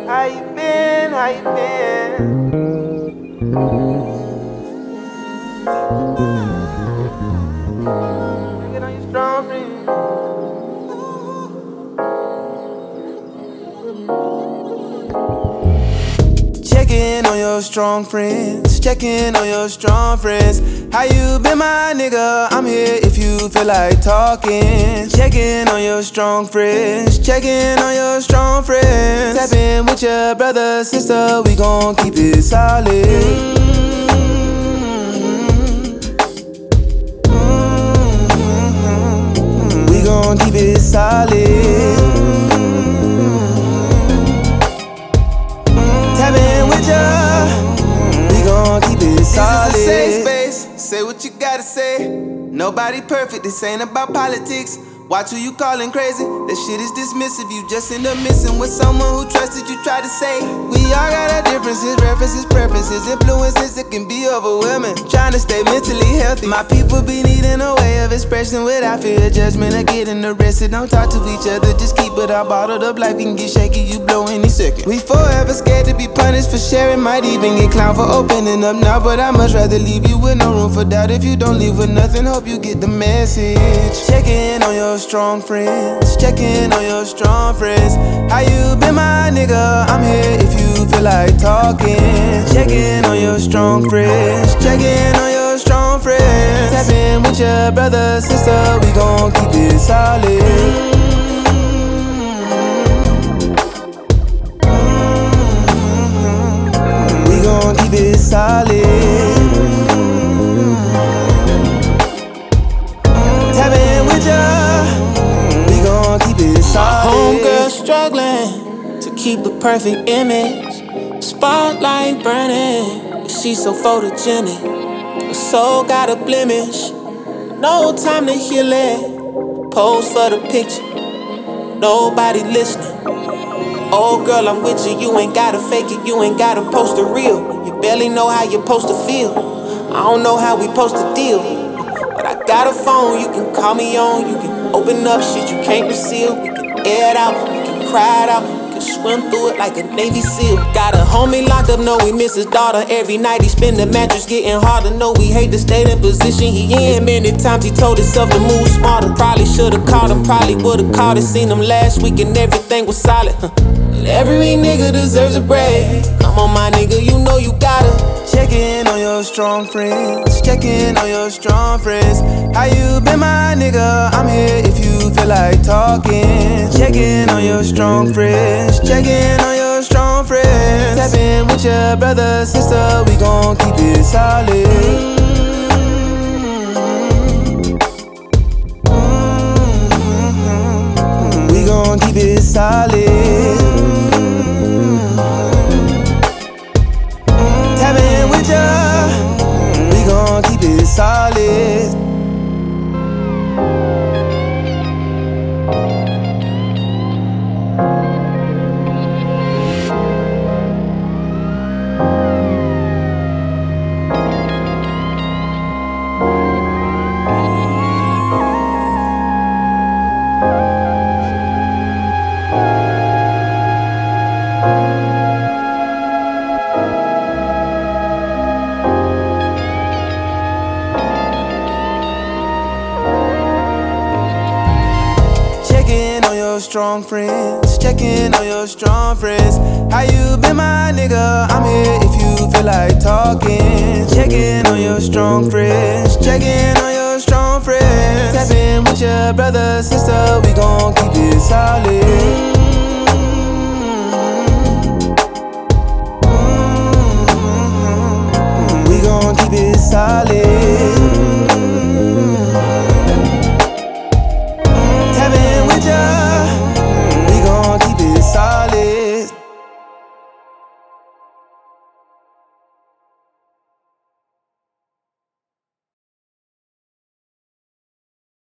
How you been? How you been? Checking on your strong friends. Checking on your strong friends. Checking on your strong friends. How you been, my nigga? I'm here if you feel like talking. Checking on your strong friends. Checking on your strong friends. Tap in with your brother, sister. We gon' keep it solid. We gon' keep it solid. Tap in with ya. We gon' keep it solid. This is a safe space. Say what you gotta say. Nobody perfect. This ain't about politics. Watch who you callin' crazy. That shit is dismissive. You just end up missing with someone who trusted you. Try to say we all got our differences, references, preferences, influences that can be overwhelming. Trying to stay mentally healthy. My people be needing a way of expression without fear of judgment or getting arrested. Don't talk to each other. Just keep it all bottled up. Life can get shaky. You blow any second. We forever scared to be punished for sharing. Might even get clowned for opening up now. But I much rather leave you with no room for doubt. If you don't leave with nothing, hope you get the message. Checking on your strong friends. Checking on your strong friends. How you been, my nigga? I'm here if you feel like talking. Checking on your strong friends. Checking on your strong friends. Tap in with your brother, sister. We gon' keep it solid. We gon' keep it solid. Tap in with ya. We gon' keep it solid. Homegirl struggling to keep the perfect image. Spotlight burning, she's so photogenic. Her soul got a blemish, no time to heal it. Pose for the picture, nobody listening. Oh girl, I'm with you, you ain't gotta fake it, you ain't gotta post the real. You barely know how you're supposed to feel. I don't know how we supposed to deal, but I got a phone you can call me on. You can open up shit you can't conceal. We can air it out, we can cry it out, we can swim through it like a Navy SEAL. Got a homie locked up, know we miss his daughter. Every night he spend the mattress getting harder. Know we hate the state and position he in. Many times he told himself to move smarter. Probably should've called him, probably would've called it. Seen him last week and everything was solid. Every nigga deserves a break. Come on, my nigga, you know you gotta. Checking on your strong friends. Checking on your strong friends. How you been, my nigga? I'm here if you feel like talking. Checking on your strong friends. Checking on your strong friends. Tap in with your brother, sister. We gon' keep it solid. We gon' keep it solid. Tap in with ya. We gon' keep it solid. Strong friends, checking on your strong friends. How you been, my nigga? I'm here if you feel like talking. Checking on your strong friends, checking on your strong friends. Tap in with your brother, sister. We gon' keep it solid. We gon' keep it solid.